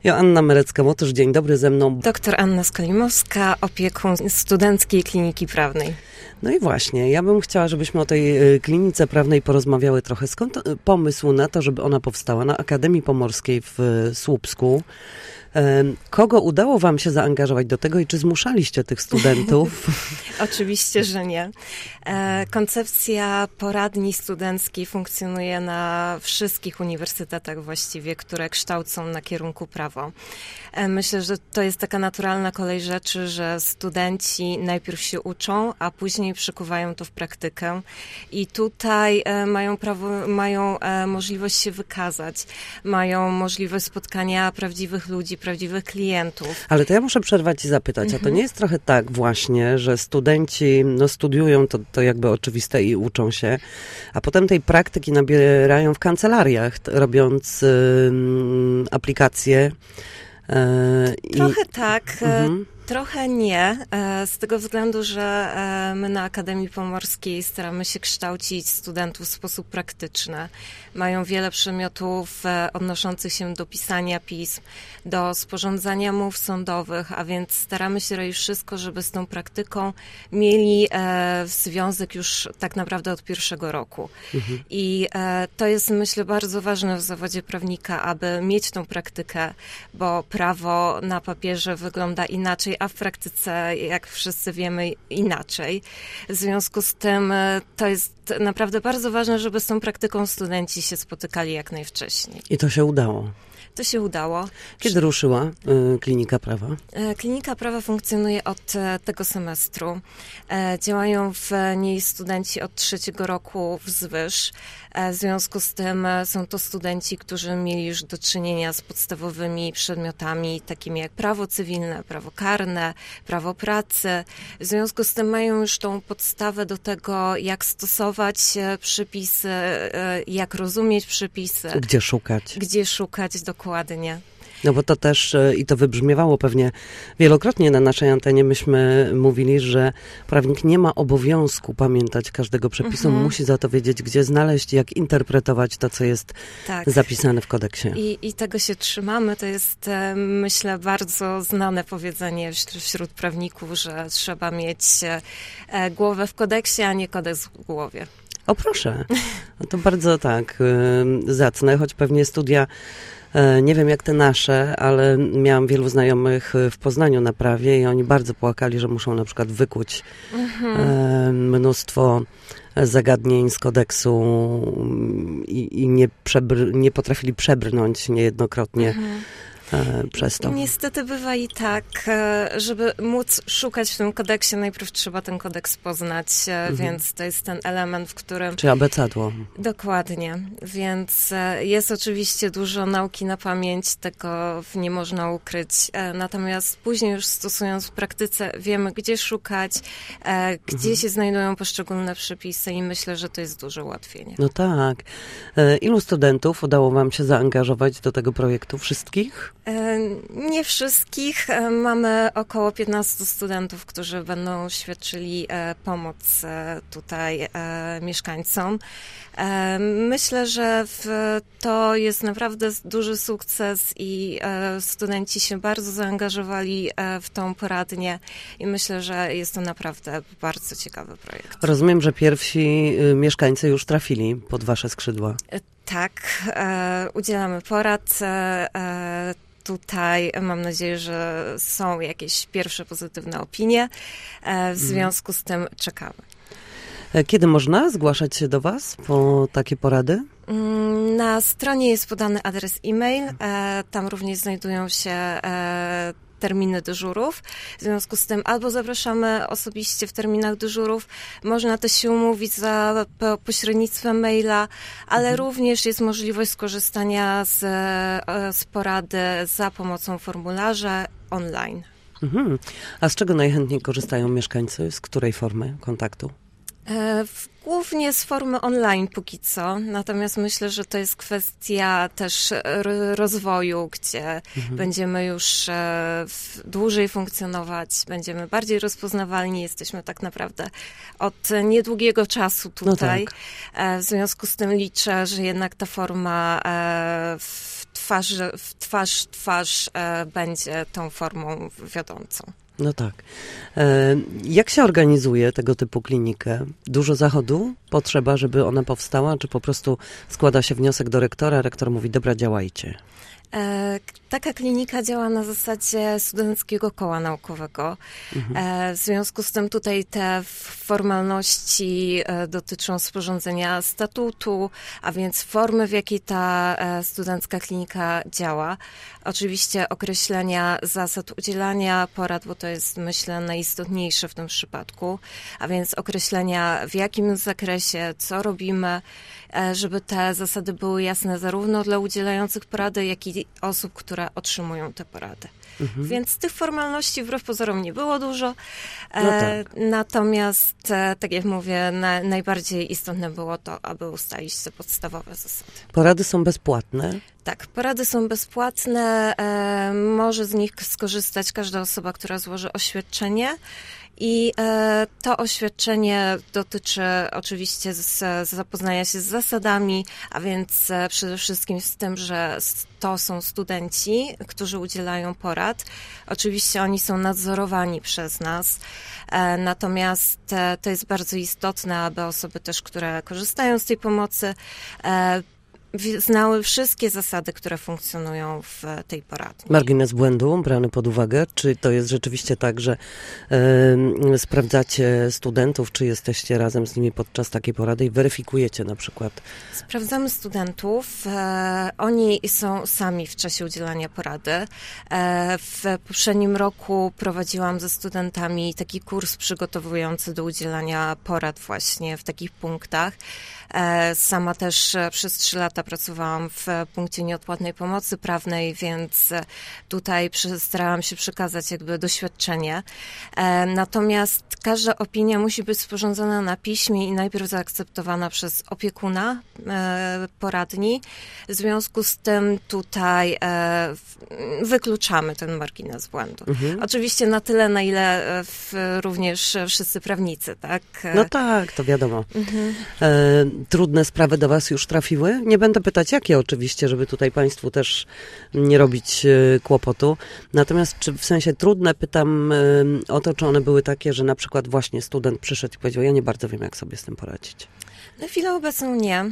Joanna Merecka-Motysz, dzień dobry, ze mną Doktor Anna Skolimowska, opiekun Studenckiej Kliniki Prawnej. No i właśnie, ja bym chciała, żebyśmy o tej klinice prawnej porozmawiały trochę. Skąd pomysł na to, żeby ona powstała na Akademii Pomorskiej w Słupsku? Kogo udało wam się zaangażować do tego i czy zmuszaliście tych studentów? Oczywiście, że nie. Koncepcja poradni studenckiej funkcjonuje na wszystkich uniwersytetach właściwie, które kształcą na kierunku prawo. Myślę, że to jest taka naturalna kolej rzeczy, że studenci najpierw się uczą, a później przykuwają to w praktykę i tutaj mają możliwość się wykazać, mają możliwość spotkania prawdziwych ludzi, prawdziwych klientów. Ale to ja muszę przerwać i zapytać, a to nie jest trochę tak właśnie, że studenci studiują, to jakby oczywiste i uczą się, a potem tej praktyki nabierają w kancelariach, robiąc aplikacje. Trochę tak. Trochę nie, z tego względu, że my na Akademii Pomorskiej staramy się kształcić studentów w sposób praktyczny. Mają wiele przedmiotów odnoszących się do pisania pism, do sporządzania mów sądowych, a więc staramy się robić wszystko, żeby z tą praktyką mieli związek już tak naprawdę od pierwszego roku. I to jest, myślę, bardzo ważne w zawodzie prawnika, aby mieć tą praktykę, bo prawo na papierze wygląda inaczej, a w praktyce, jak wszyscy wiemy, inaczej. W związku z tym to jest naprawdę bardzo ważne, żeby z tą praktyką studenci się spotykali jak najwcześniej. I to się udało. To się udało. Kiedy ruszyła Klinika Prawa? Klinika Prawa funkcjonuje od tego semestru. Działają w niej studenci od 3. roku wzwyż. W związku z tym są to studenci, którzy mieli już do czynienia z podstawowymi przedmiotami, takimi jak prawo cywilne, prawo karne, prawo pracy. W związku z tym mają już tą podstawę do tego, jak stosować przepisy, jak rozumieć przepisy. Gdzie szukać, dokładnie. No bo to też, i to wybrzmiewało pewnie wielokrotnie na naszej antenie, myśmy mówili, że prawnik nie ma obowiązku pamiętać każdego przepisu, musi za to wiedzieć, gdzie znaleźć, jak interpretować to, co jest zapisane w kodeksie. I tego się trzymamy. To jest, myślę, bardzo znane powiedzenie wśród prawników, że trzeba mieć głowę w kodeksie, a nie kodeks w głowie. O proszę, no to bardzo zacne, choć pewnie studia, nie wiem jak te nasze, ale miałam wielu znajomych w Poznaniu na prawie i oni bardzo płakali, że muszą na przykład wykuć mnóstwo zagadnień z kodeksu i nie potrafili przebrnąć niejednokrotnie przez to. Niestety bywa i tak, żeby móc szukać w tym kodeksie, najpierw trzeba ten kodeks poznać, więc to jest ten element, w którym... Czy abecadło. Dokładnie, więc jest oczywiście dużo nauki na pamięć, tego nie można ukryć, natomiast później już stosując w praktyce wiemy, gdzie szukać, gdzie się znajdują poszczególne przepisy i myślę, że to jest duże ułatwienie. No tak. Ilu studentów udało wam się zaangażować do tego projektu? Wszystkich? Nie wszystkich. Mamy około 15 studentów, którzy będą świadczyli pomoc tutaj mieszkańcom. Myślę, że to jest naprawdę duży sukces i studenci się bardzo zaangażowali w tą poradnię i myślę, że jest to naprawdę bardzo ciekawy projekt. Rozumiem, że pierwsi mieszkańcy już trafili pod wasze skrzydła. Tak, udzielamy porad. Tutaj mam nadzieję, że są jakieś pierwsze pozytywne opinie. W związku z tym czekamy. Kiedy można zgłaszać się do was po takie porady? Na stronie jest podany adres e-mail. Tam również znajdują się terminy dyżurów. W związku z tym albo zapraszamy osobiście w terminach dyżurów, można też się umówić za pośrednictwem maila, ale również jest możliwość skorzystania z porady za pomocą formularza online. A z czego najchętniej korzystają mieszkańcy? Z której formy kontaktu? Głównie z formy online póki co, natomiast myślę, że to jest kwestia też rozwoju, gdzie będziemy już dłużej funkcjonować, będziemy bardziej rozpoznawalni, jesteśmy tak naprawdę od niedługiego czasu tutaj. No tak. W związku z tym liczę, że jednak ta forma twarz będzie tą formą wiodącą. No tak. Jak się organizuje tego typu klinikę? Dużo zachodu potrzeba, żeby ona powstała, czy po prostu składa się wniosek do rektora, rektor mówi, dobra, działajcie? Taka klinika działa na zasadzie studenckiego koła naukowego. W związku z tym tutaj te formalności dotyczą sporządzenia statutu, a więc formy, w jakiej ta studencka klinika działa. Oczywiście określenia zasad udzielania porad, bo to jest, myślę, najistotniejsze w tym przypadku, a więc określenia, w jakim zakresie, co robimy, żeby te zasady były jasne zarówno dla udzielających porady, jak i osób, które otrzymują te porady. Więc tych formalności wbrew pozorom nie było dużo. No tak. Natomiast, tak jak mówię, najbardziej istotne było to, aby ustalić te podstawowe zasady. Porady są bezpłatne? Tak, porady są bezpłatne. Może z nich skorzystać każda osoba, która złoży oświadczenie. I to oświadczenie dotyczy oczywiście zapoznania się z zasadami, a więc przede wszystkim z tym, że to są studenci, którzy udzielają porad. Oczywiście oni są nadzorowani przez nas, natomiast to jest bardzo istotne, aby osoby też, które korzystają z tej pomocy, znały wszystkie zasady, które funkcjonują w tej poradni. Margines błędu brany pod uwagę? Czy to jest rzeczywiście tak, że sprawdzacie studentów, czy jesteście razem z nimi podczas takiej porady i weryfikujecie na przykład? Sprawdzamy studentów. Oni są sami w czasie udzielania porady. W poprzednim roku prowadziłam ze studentami taki kurs przygotowujący do udzielania porad właśnie w takich punktach. Sama też przez 3 lata pracowałam w punkcie nieodpłatnej pomocy prawnej, więc tutaj starałam się przekazać jakby doświadczenie. Natomiast każda opinia musi być sporządzona na piśmie i najpierw zaakceptowana przez opiekuna poradni. W związku z tym tutaj wykluczamy ten margines błędu. Oczywiście na tyle, na ile również wszyscy prawnicy, tak? No tak, to wiadomo. Trudne sprawy do was już trafiły? Nie będę pytać, jakie oczywiście, żeby tutaj państwu też nie robić kłopotu. Natomiast czy w sensie trudne pytam o to, czy one były takie, że na przykład właśnie student przyszedł i powiedział, ja nie bardzo wiem, jak sobie z tym poradzić. Na chwilę obecną nie.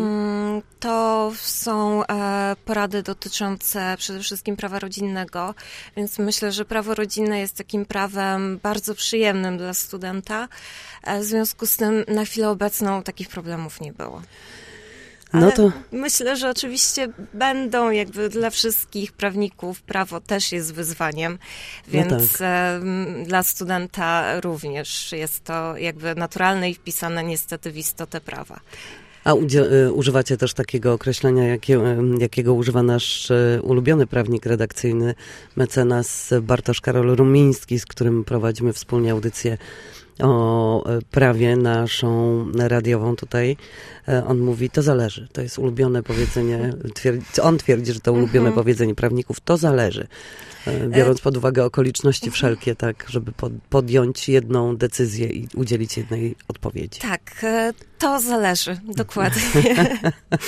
To są porady dotyczące przede wszystkim prawa rodzinnego, więc myślę, że prawo rodzinne jest takim prawem bardzo przyjemnym dla studenta. W związku z tym na chwilę obecną takich problemów nie było. Ale myślę, że oczywiście będą jakby dla wszystkich prawników. Prawo też jest wyzwaniem, więc dla studenta również jest to jakby naturalne i wpisane niestety w istotę prawa. A używacie też takiego określenia, jakiego używa nasz ulubiony prawnik redakcyjny, mecenas Bartosz Karol Rumiński, z którym prowadzimy wspólnie audycję o prawie naszą radiową tutaj. On mówi, to zależy. To jest ulubione powiedzenie. On twierdzi, że to ulubione powiedzenie prawników, to zależy. Biorąc pod uwagę okoliczności wszelkie, tak, żeby podjąć jedną decyzję i udzielić jednej odpowiedzi. Tak, to zależy, dokładnie.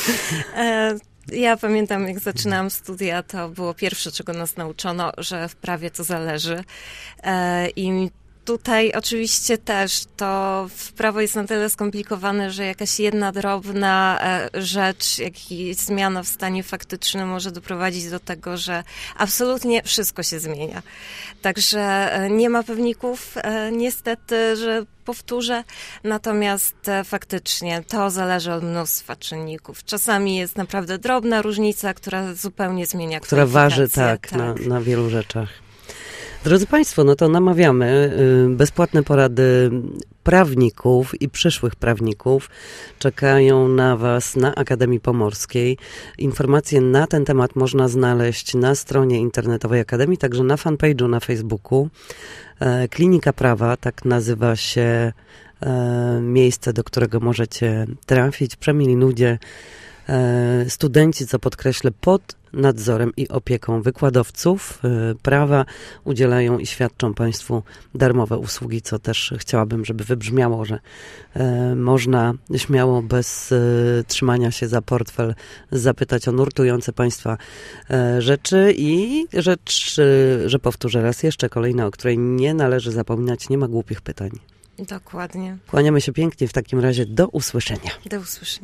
Ja pamiętam, jak zaczynałam studia, to było pierwsze, czego nas nauczono, że w prawie to zależy. I tutaj oczywiście też to prawo jest na tyle skomplikowane, że jakaś jedna drobna rzecz, jakaś zmiana w stanie faktycznym może doprowadzić do tego, że absolutnie wszystko się zmienia. Także nie ma pewników, niestety, że powtórzę, natomiast faktycznie to zależy od mnóstwa czynników. Czasami jest naprawdę drobna różnica, która zupełnie zmienia która waży tak. Na wielu rzeczach. Drodzy Państwo, no to namawiamy. Bezpłatne porady prawników i przyszłych prawników czekają na Was na Akademii Pomorskiej. Informacje na ten temat można znaleźć na stronie internetowej Akademii, także na fanpage'u na Facebooku. Klinika Prawa, tak nazywa się miejsce, do którego możecie trafić. Przemili ludzie, Studenci, co podkreślę, pod nadzorem i opieką wykładowców prawa udzielają i świadczą Państwu darmowe usługi, co też chciałabym, żeby wybrzmiało, że można śmiało bez trzymania się za portfel zapytać o nurtujące Państwa rzeczy i rzecz, że powtórzę raz jeszcze, kolejna, o której nie należy zapominać, nie ma głupich pytań. Dokładnie. Kłaniamy się pięknie w takim razie. Do usłyszenia. Do usłyszenia.